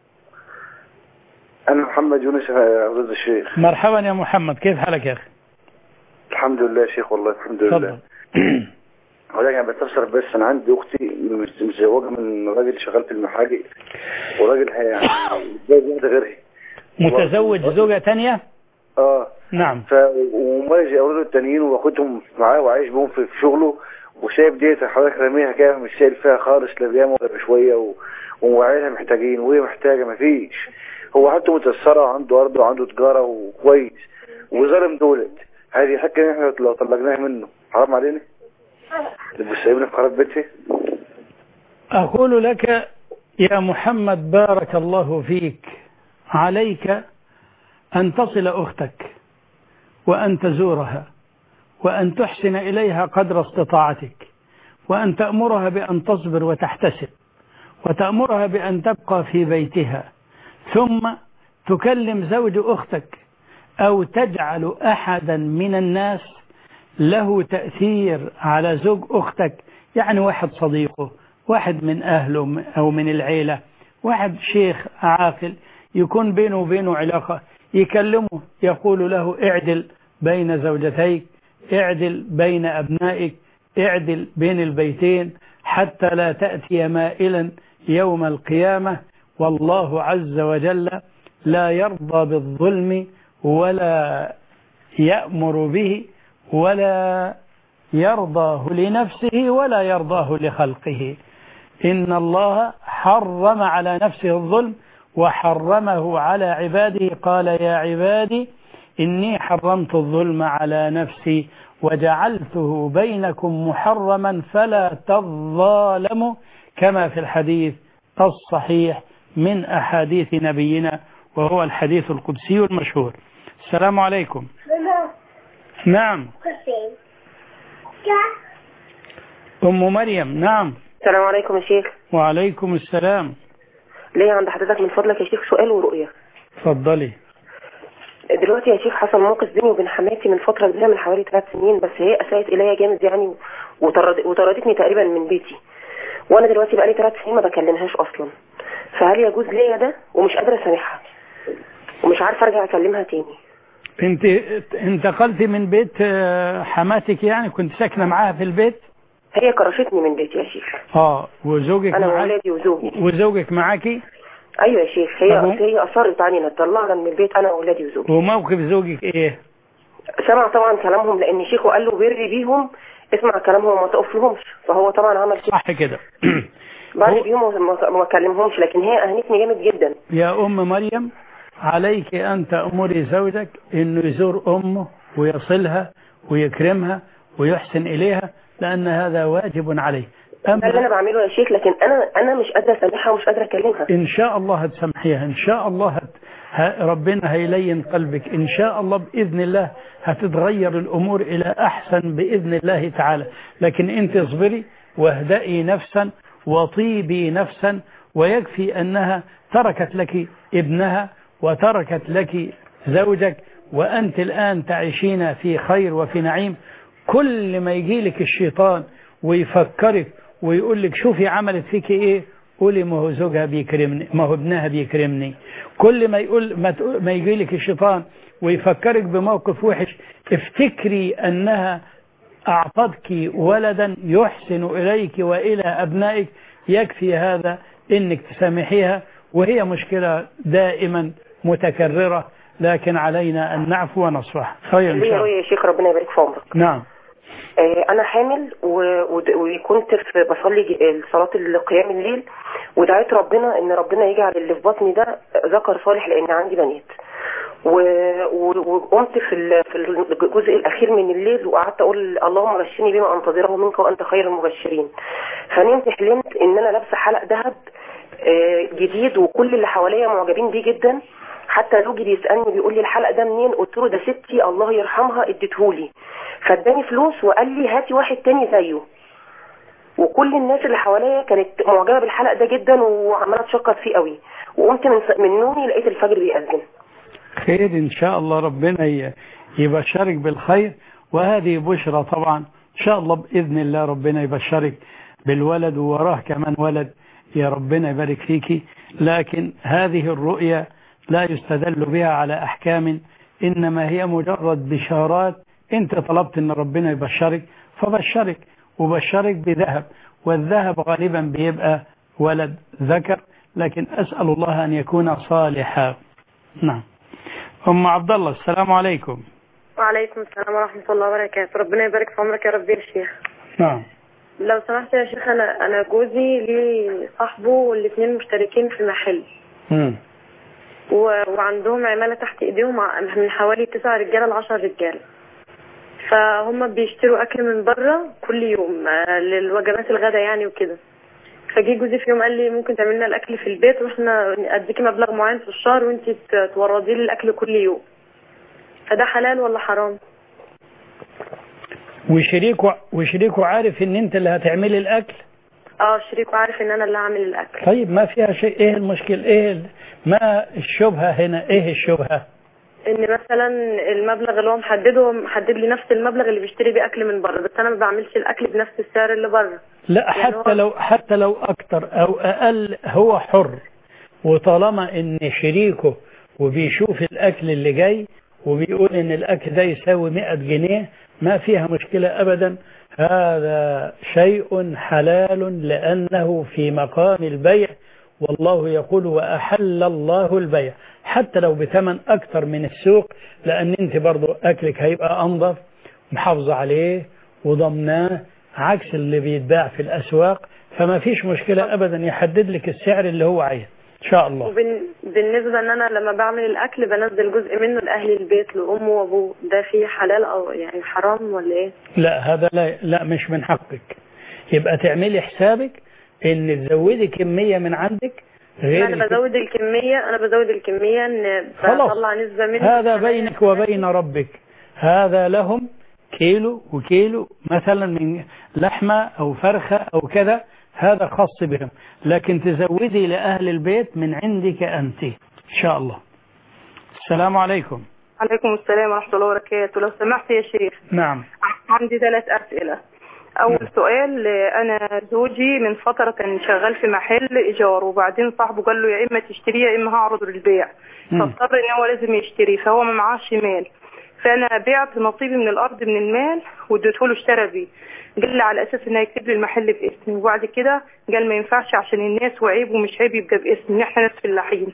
أنا محمد يونس يا أستاذ الشيخ. مرحبا يا محمد، كيف حالك يا أخي؟ الحمد لله يا شيخ، والله الحمد لله. ولكن أنا بستفسر بس، أنا عندي أختي متزوجة من راجل شغال في المحاجر، وراجل يعني متزوج واحدة غيرها. متزوج زوجة تانية؟ اه نعم. ف ومالي أولاده التانيين واخدهم معاه وعايش بهم في شغله، وشايف ديت حضرتك راميها كده، مش شايل فيها خالص لا بياما ولا بشوية، و... وعيالها محتاجين وهي محتاجة مفيش. هو حتى متأثرة وعنده أرض وعنده تجارة وكويس وظالم دولت. هذه حكة احنا لو طلقناها منه حرام علينا؟ بس سايبنا في خراب بيتي. أقول لك يا محمد بارك الله فيك، عليك أن تصل أختك وأن تزورها وأن تحسن إليها قدر استطاعتك، وأن تأمرها بأن تصبر وتحتسب، وتأمرها بأن تبقى في بيتها، ثم تكلم زوج أختك أو تجعل أحدا من الناس له تأثير على زوج أختك، يعني واحد صديقه، واحد من أهله أو من العيلة، واحد شيخ عاقل يكون بينه وبينه علاقة، يكلمه يقول له: اعدل بين زوجتيك، اعدل بين أبنائك، اعدل بين البيتين، حتى لا تأتي مائلا يوم القيامة. والله عز وجل لا يرضى بالظلم ولا يأمر به ولا يرضاه لنفسه ولا يرضاه لخلقه. إن الله حرم على نفسه الظلم وحرمه على عباده. قال: يا عبادي إني حرمت الظلم على نفسي وجعلته بينكم محرما فلا تظالموا، كما في الحديث الصحيح من أحاديث نبينا، وهو الحديث القدسي المشهور. السلام عليكم. نعم. أم مريم. نعم. السلام عليكم يا شيخ. وعليكم السلام. ليه عند حضرتك من فضلك يا شيخ سؤال ورؤية. اتفضلي. دلوقتي يا شيخ حصل موقف بيني وبين حماتي من فترة كبيرة، من حوالي ثلاث سنين، بس هي أساءت إليا جامد يعني، وطردتني تقريبا من بيتي، وأنا دلوقتي بقالي ثلاث سنين ما بكلمهاش أصلا. فهل يجوز ليا ده؟ ومش قادرة أسامحها ومش عارفة أرجع أكلمها تاني. انت انتقلتي من بيت حماتك، يعني كنت ساكنة معاها في البيت؟ هي كرشتني من بيتي يا شيخ. اه وزوجك انا معاك؟ وولادي وزوجي. وزوجك معاكي؟ ايوه يا شيخ. هي هي اصرت علينا نطلعنا من البيت انا وولادي وزوجي. وموقف زوجك ايه؟ سمع طبعا كلامهم، لان شيخه قال له بري بيهم، اسمع كلامهم وما تقفلهمش، فهو طبعا عمل كده. صح كده. بري بيهم وما كلمهمش، لكن هي اهنتني جامد جدا. يا ام مريم، عليك أن تأمري زوجك أنه يزور أمه ويصلها ويكرمها ويحسن إليها، لأن هذا واجب عليه. ده اللي انا بعمله يا شيخ، لكن انا انا مش قادره اسامحها ومش قادره اكلمها. ان شاء الله هتسامحيها، ان شاء الله هت... ه... ربنا هيلين قلبك ان شاء الله باذن الله، هتتغير الامور الى احسن باذن الله تعالى. لكن انت اصبري واهدئي نفسا وطيبي نفسا، ويكفي انها تركت لك ابنها وتركت لك زوجك، وانت الان تعيشين في خير وفي نعيم. كل ما يجي لك الشيطان ويفكرك ويقول لك شوفي عملت فيك ايه، قولي ما هو زوجها بيكرمني، ما هو ابنها بيكرمني. كل ما يقول ما, ما يجي لك الشيطان ويفكرك بموقف وحش، افتكري انها اعطتك ولدا يحسن اليك والى ابنائك. يكفي هذا انك تسامحيها، وهي مشكلة دائما متكررة، لكن علينا ان نعفو ونصفح. خير ان شاء الله يا شيخ، ربنا يبارك في عمرك. نعم. انا حامل وكنت في بصلي صلاه القيام الليل، ودعيت ربنا ان ربنا يجعل اللي في بطني ده ذكر صالح لان عندي بنات. وقمت في في الجزء الاخير من الليل وقعدت اقول اللهم بشرني بما انتظره منك وانت خير المبشرين. فنمت حلمت ان انا لابسه حلق ذهب جديد، وكل اللي حواليا معجبين بيه جدا، حتى زوجي بيسالني بيقول لي الحلق ده منين؟ قلت له ده ستي الله يرحمها اديتهولي، فاداني فلوس وقال لي هاتي واحد تاني زيه. وكل الناس اللي حواليا كانت معجبه بالحلق ده جدا وعماله تشكر فيه قوي. وقمت من من نومي لقيت الفجر بيأذن. خير ان شاء الله، ربنا يبشرك بالخير، وهذه بشرى طبعا ان شاء الله باذن الله. ربنا يبشرك بالولد ووراه كمان ولد، يا ربنا يبارك فيكي. لكن هذه الرؤيا لا يستدل بها على احكام، انما هي مجرد بشارات. انت طلبت ان ربنا يبشرك فبشرك، وبشرك بذهب، والذهب غالبا بيبقى ولد ذكر، لكن اسال الله ان يكون صالحا. نعم. ام عبد الله، السلام عليكم. وعليكم السلام ورحمه الله وبركاته. ربنا يبارك في عمرك يا رب يا شيخ. نعم. لو سمحت يا شيخ، انا انا جوزي ليه صاحبه والاثنين مشتركين في محل. امم وعندهم عماله تحت ايديهم من حوالي تسعة رجاله لعشرة رجاله. فهم بيشتروا اكل من بره كل يوم للوجبات الغداء يعني وكده. فجي جوزي في يوم قال لي ممكن تعمل لنا الاكل في البيت واحنا اديكي مبلغ معين في الشهر وانت توردي لي الاكل كل يوم. فده حلال ولا حرام؟ وشريكه وشريكه عارف ان انت اللي هتعملي الاكل؟ اه شريكه عارف ان انا اللي هعمل الاكل. طيب ما فيها شيء، ايه المشكله؟ ايه ما الشبهه هنا؟ ايه الشبهه؟ ان مثلا المبلغ اللي هو محدده هو محدد لي نفس المبلغ اللي بيشتري بيه اكل من بره، بس انا ما بعملش الاكل بنفس السعر اللي بره. لا يعني حتى لو حتى لو اكتر او اقل هو حر، وطالما ان شريكه وبيشوف الاكل اللي جاي وبيقول ان الاكل ده يساوي مئة جنيه ما فيها مشكلة ابدا. هذا شيء حلال لانه في مقام البيع، والله يقول وأحل الله البيع، حتى لو بثمن أكثر من السوق، لأن أنت برضو أكلك هيبقى أنظف محافظة عليه وضمناه، عكس اللي بيتباع في الأسواق. فما فيش مشكلة أبدا، يحدد لك السعر اللي هو عايز إن شاء الله. وبالنسبة أن أنا لما بعمل الأكل بنزل جزء منه لأهل البيت لأمه وأبوه، ده فيه حلال أو يعني حرام ولا إيه؟ لا هذا لا, لا مش من حقك. يبقى تعملي حسابك ان تزودي كمية من عندك غير انا بزود الكمية انا بزود الكمية ان بطلع نسبة منه. هذا بينك وبين ربك. هذا لهم كيلو وكيلو مثلا من لحمة او فرخة او كذا، هذا خاص بهم، لكن تزودي لأهل البيت من عندك أنت إن شاء الله. السلام عليكم. عليكم السلام ورحمة الله وبركاته. لو سمحت يا شيخ. نعم. عندي ثلاث أسئلة. أول سؤال، أنا زوجي من فترة كان شغال في محل إيجار، وبعدين صاحبه قال له يا إما تشتريه يا إما هعرضه للبيع، فاضطر إن هو لازم يشتري، فهو ما معاش مال، فأنا بعت نصيبي من الأرض من المال واديته له اشترى بيه، قال لي على أساس إنه يكتب لي المحل باسمي، وبعد كده قال ما ينفعش عشان الناس وعيب ومش عيب يبقى باسمي، إحنا ناس فلاحين.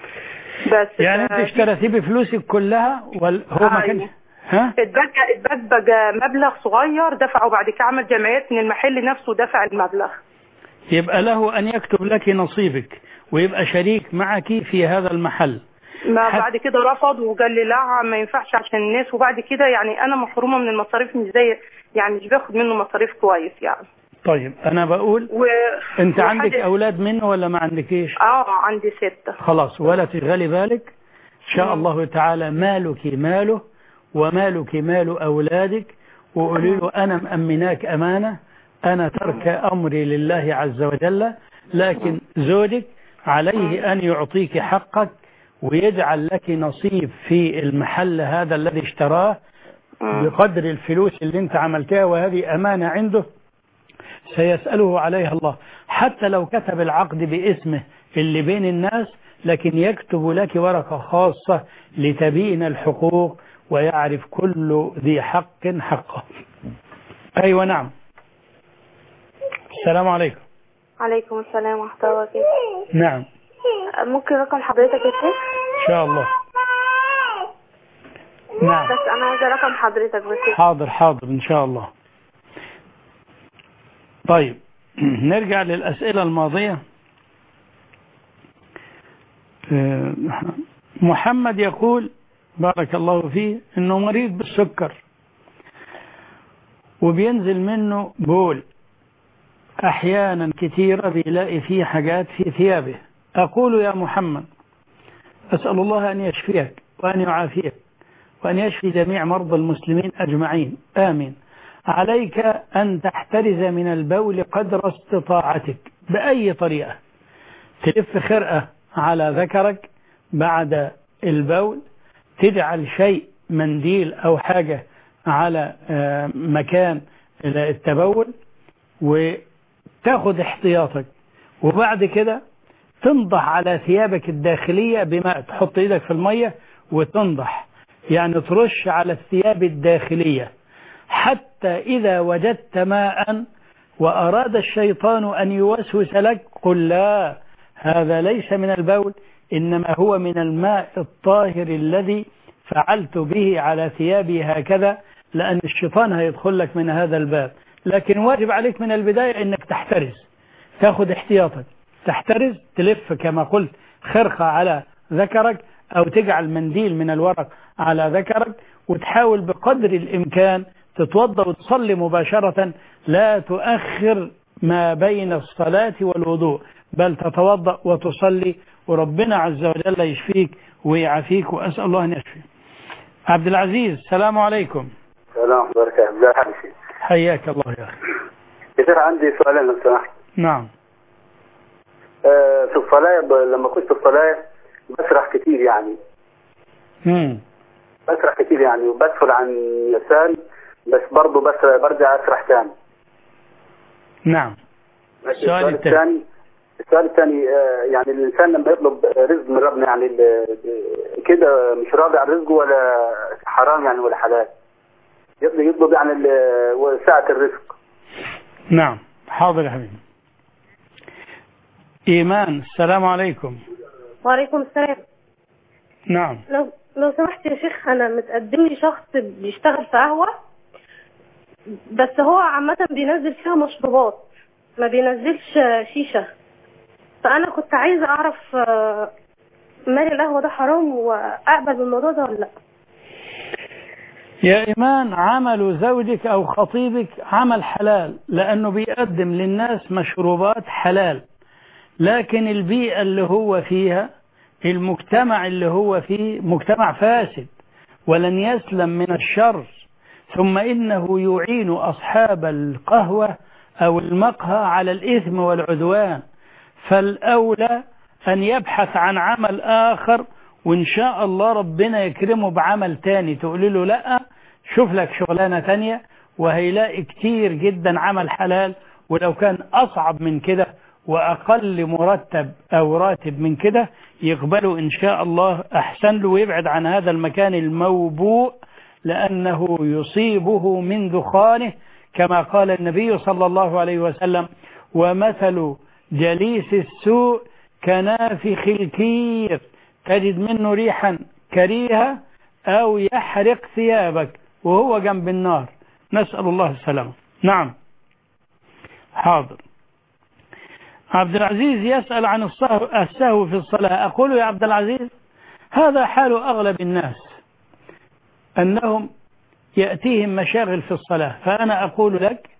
بس يعني أنت اشتريتيه بفلوسك كلها ولا هو ما كانش؟ ها؟ اتبقى اتبقى مبلغ صغير دفعه، بعد كده عمل جمعيات من المحل نفسه دفع المبلغ. يبقى له أن يكتب لك نصيبك ويبقى شريك معك في هذا المحل. ما حت... بعد كده رفض وقال لي لا ما ينفعش عشان الناس، وبعد كده يعني أنا محرومة من المصاريف، مش زي يعني مش باخد منه مصاريف كويس يعني. طيب أنا بقول و... أنت وحاجة... عندك أولاد منه ولا ما عندكيش؟ اه عندي ستة. خلاص ولا تشغلي بالك، إن شاء الله تعالى مالك ماله ومالك مال أولادك، وقولي له أنا مأمناك أمانة، أنا ترك أمري لله عز وجل، لكن زوجك عليه أن يعطيك حقك ويجعل لك نصيب في المحل هذا الذي اشتراه بقدر الفلوس اللي انت عملتها، وهذه أمانة عنده سيسأله عليها الله. حتى لو كتب العقد باسمه اللي بين الناس، لكن يكتب لك ورقة خاصة لتبين الحقوق ويعرف كل ذي حق حقه. أيوة نعم. السلام عليكم. عليكم السلام ورحمة الله وبركاته. نعم. ممكن رقم حضرتك يا شيخ؟ إن شاء الله. نعم. بس أنا عايزة رقم حضرتك بس. حاضر حاضر إن شاء الله. طيب نرجع للأسئلة الماضية. محمد يقول بارك الله فيه إنه مريض بالسكر وبينزل منه بول أحيانا كثيرة، بيلاقي فيه حاجات في ثيابه. أقول يا محمد أسأل الله أن يشفيك وأن يعافيك وأن يشفي جميع مرضى المسلمين أجمعين آمين. عليك أن تحترز من البول قدر استطاعتك بأي طريقة. تلف خرقة على ذكرك بعد البول، تجعل شيء منديل أو حاجة على مكان التبول وتاخد احتياطك، وبعد كده تنضح على ثيابك الداخلية بماء، تحط ايدك في المية وتنضح، يعني ترش على الثياب الداخلية، حتى إذا وجدت ماء وأراد الشيطان أن يوسوس لك قل لا، هذا ليس من البول، إنما هو من الماء الطاهر الذي فعلت به على ثيابي هكذا، لأن الشيطان هيدخل لك من هذا الباب. لكن واجب عليك من البداية أنك تحترز، تاخد احتياطك، تحترز، تلف كما قلت خرقة على ذكرك أو تجعل منديل من الورق على ذكرك، وتحاول بقدر الإمكان تتوضأ وتصلي مباشرة، لا تؤخر ما بين الصلاة والوضوء، بل تتوضأ وتصلي، وربنا عز وجل يشفيك ويعافيك، وأسأل الله أن يشفيك. عبد العزيز السلام عليكم. السلام عليكم. لا حبيبي. حياك الله يا أخي. كثير عندي سؤالين لو سمحت. نعم. آه في الصلاة ب... لما كنت في الصلاة بسرح كثير يعني. امم بسرح كثير يعني وبدخل عن يسار، بس برضه بس برجع اسرح ثاني. نعم. السؤال الثاني السؤال الثاني آه يعني الإنسان لما يطلب رزق من ربنا يعني كده مش راضي عن رزقه ولا حرام يعني ولا حلال؟ يطلب يطلب يعني ساعة الرزق. نعم. حاضر يا حبيبي. إيمان السلام عليكم. وعليكم السلام. نعم. لو لو سمحت يا شيخ، أنا متقدم لي شخص بيشتغل في قهوة، بس هو عامة بينزل فيها مشروبات ما بينزلش شيشة، فأنا كنت عايزة أعرف مال القهوة ده حرام وأقبل بالموضوع ده ولا لأ؟ يا إيمان عمل زوجك أو خطيبك عمل حلال، لأنه بيقدم للناس مشروبات حلال، لكن البيئة اللي هو فيها، المجتمع اللي هو فيه مجتمع فاسد ولن يسلم من الشر، ثم إنه يعين أصحاب القهوة أو المقهى على الإثم والعدوان، فالأولى أن يبحث عن عمل آخر، وإن شاء الله ربنا يكرمه بعمل تاني، تقول له لا شوف لك شغلانة تانية، وهيلاقي كتير جدا عمل حلال، ولو كان أصعب من كده وأقل مرتب أو راتب من كده يقبله إن شاء الله أحسن له، ويبعد عن هذا المكان الموبوء، لأنه يصيبه من دخانه، كما قال النبي صلى الله عليه وسلم: ومثل جليس السوء كنافخ الكير، تجد منه ريحا كريهة أو يحرق ثيابك وهو جنب النار، نسأل الله السلامة. نعم. حاضر. عبد العزيز يسأل عن السهو, السهو في الصلاة. أقول يا عبد العزيز هذا حال أغلب الناس، أنهم يأتيهم مشاغل في الصلاة، فأنا أقول لك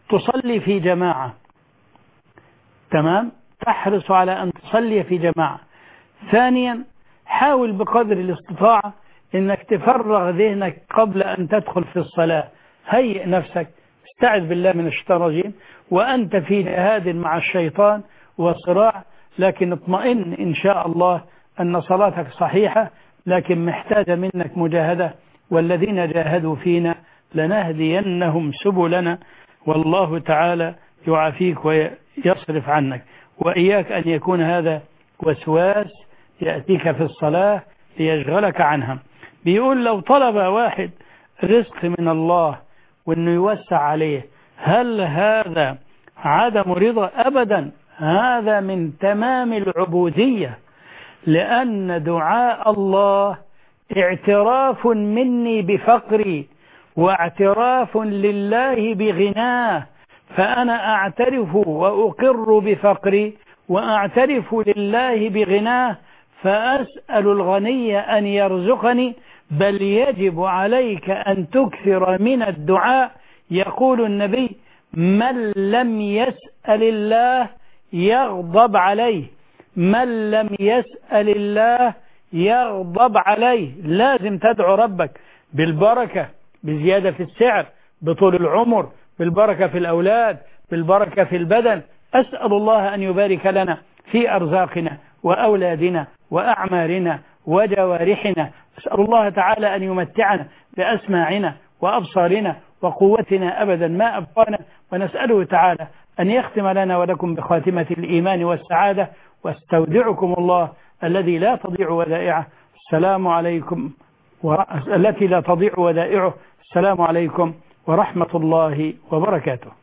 تصلي في جماعة، تمام، تحرص على أن تصلي في جماعة. ثانيا حاول بقدر الاستطاعة أنك تفرغ ذهنك قبل أن تدخل في الصلاة، هيئ نفسك، استعذ بالله من الشيطان الرجيم وأنت في جهاد مع الشيطان وصراع، لكن اطمئن إن شاء الله أن صلاتك صحيحة، لكن محتاجة منك مجاهدة، والذين جاهدوا فينا لنهدينهم سبلنا، والله تعالى يعافيك ويصرف عنك. وإياك أن يكون هذا وسواس يأتيك في الصلاة ليشغلك عنها. بيقول لو طلب واحد رزق من الله وأنه يوسع عليه، هل هذا عدم رضا؟ أبدا، هذا من تمام العبودية، لأن دعاء الله اعتراف مني بفقري واعتراف لله بغناه، فأنا أعترف وأقر بفقري وأعترف لله بغناه، فأسأل الغني أن يرزقني، بل يجب عليك أن تكثر من الدعاء. يقول النبي: من لم يسأل الله يغضب عليه، من لم يسأل الله يغضب عليه. لازم تدعو ربك بالبركة، بزيادة في السعر، بطول العمر، بالبركة في الأولاد، بالبركة في البدن. أسأل الله أن يبارك لنا في أرزاقنا وأولادنا وأعمارنا وجوارحنا. أسأل الله تعالى أن يمتعنا بأسماعنا وأبصارنا وقوتنا أبدا ما أبقانا، ونسأله تعالى أن يختم لنا ولكم بخاتمة الإيمان والسعادة. واستودعكم الله الذي لا تضيع ودائعه. السلام عليكم و... التي لا تضيع ودائعه. السلام عليكم ورحمة الله وبركاته.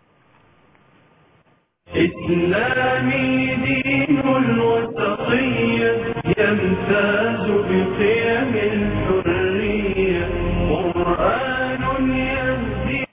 إسلامي دين الوسطية يمتاز بقيم الحرية، قرآن يمتاز